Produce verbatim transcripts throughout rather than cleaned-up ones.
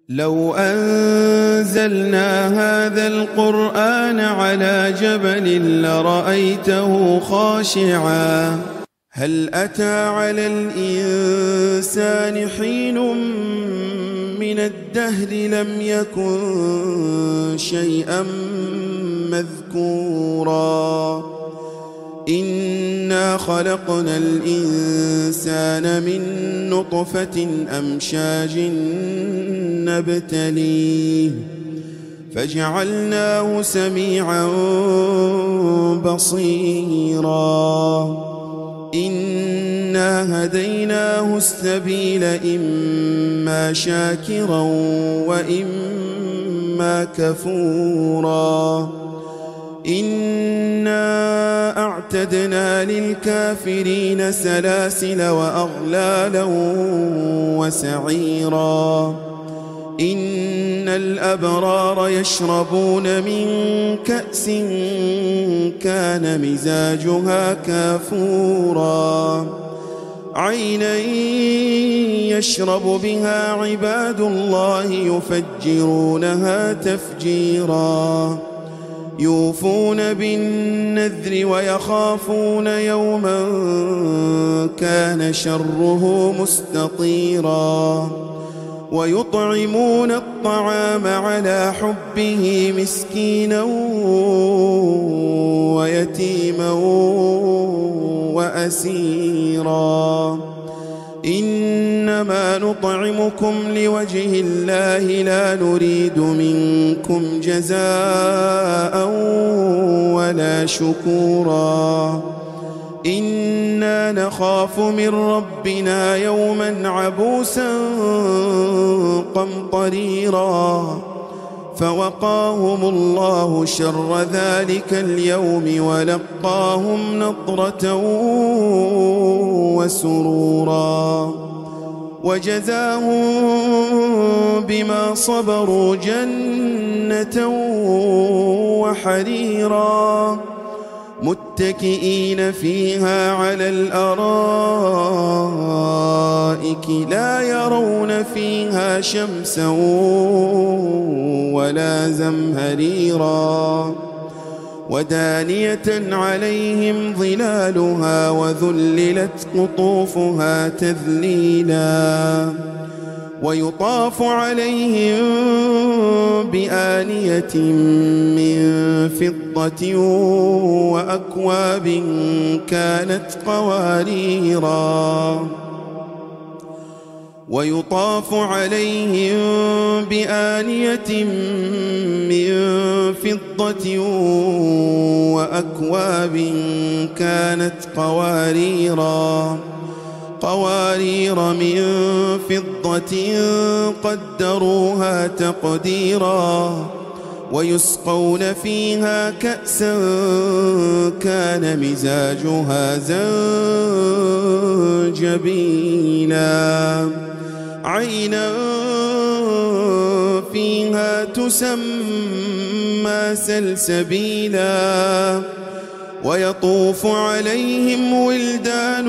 لو أنزلنا هذا القرآن على جبل لرأيته خاشعا هل أتى على الإنسان حين من الدهر لم يكن شيئا مذكورا إنا خلقنا الإنسان من نطفة أمشاج نبتليه فجعلناه سميعا بصيرا إنا هديناه السبيل إما شاكرا وإما كفورا إنا أعتدنا للكافرين سلاسل وأغلالا وسعيرا إن الأبرار يشربون من كأس كان مزاجها كافورا عينا يشرب بها عباد الله يفجرونها تفجيرا يوفون بالنذر ويخافون يوما كان شره مستطيرا ويطعمون الطعام على حبه مسكينا ويتيما وأسيرا إنما نطعمكم لوجه الله لا نريد منكم جزاء ولا شكورا إنا نخاف من ربنا يوما عبوسا قمطريرا فوقاهم الله شر ذلك اليوم ولقاهم نضرة وسرورا وجزاهم بما صبروا جنة وحريرا متكئين فيها على الأرائك لا يرون فيها شمسا ولا زمهريرا ودانية عليهم ظلالها وذللت قطوفها تذليلا ويطاف عليهم بآنية من فضة وأكواب كانت قواريرا ويطاف عليهم بآنية من فضة وأكواب كانت قواريرا قوارير من فضة قدروها تقديرا ويسقون فيها كأسا كان مزاجها زنجبيلا عينا فيها تسمى سلسبيلا ويطوف عليهم ولدان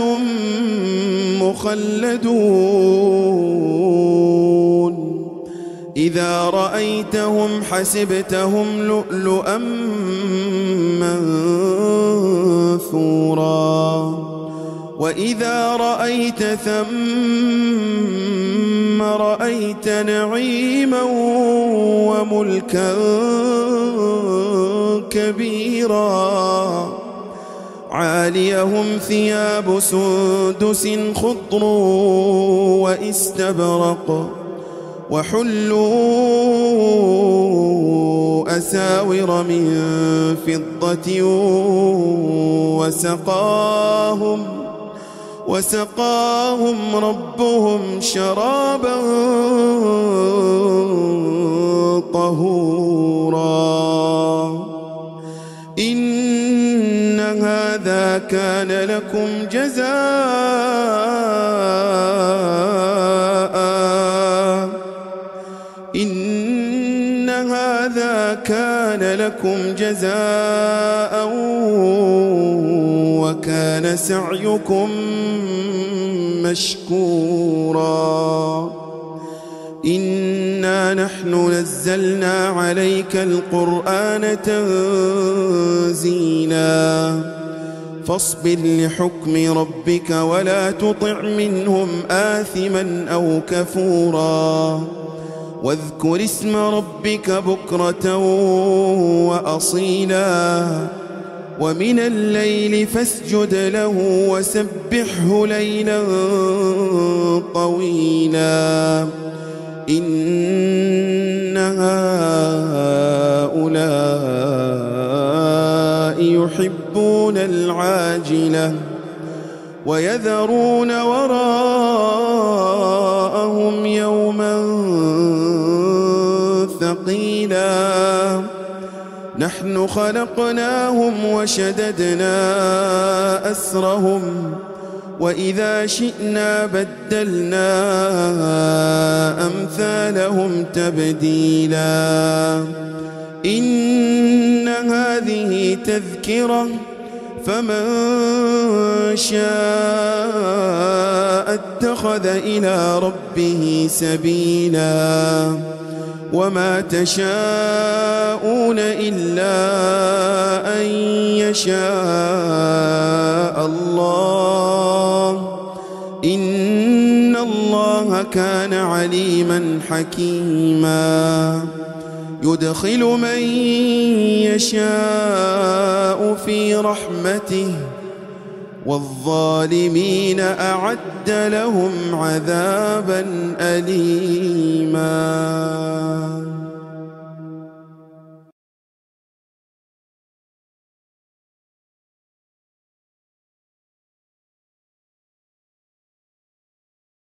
مخلدون إذا رأيتهم حسبتهم لؤلؤا منثورا وإذا رأيت ثم رأيت نعيما وملكا كبيرا عاليهم ثياب سندس خضر واستبرق وحلوا أساور من فضة وسقاهم وسقاهم ربهم شرابا طهورا إن هذا كان لكم جزاء إن هذا كان لكم جزاء وكان سعيكم مشكورا إن إنا نحن نزلنا عليك القرآن تنزيلا فاصبر لحكم ربك ولا تطع منهم آثما أو كفورا واذكر اسم ربك بكرة وأصيلا ومن الليل فاسجد له وسبحه ليلا طويلا إن هؤلاء يحبون العاجلة ويذرون وراءهم يوما ثقيلا نحن خلقناهم وشددنا أسرهم وإذا شئنا بدلنا أمثالهم تبديلا إن هذه تذكرة فمن شاء اتخذ إلى ربه سبيلا وما تشاءون إلا أن يشاء الله إن الله كان عليما حكيما يدخل من يشاء في رحمته والظالمين أعد لهم عذابا أليما.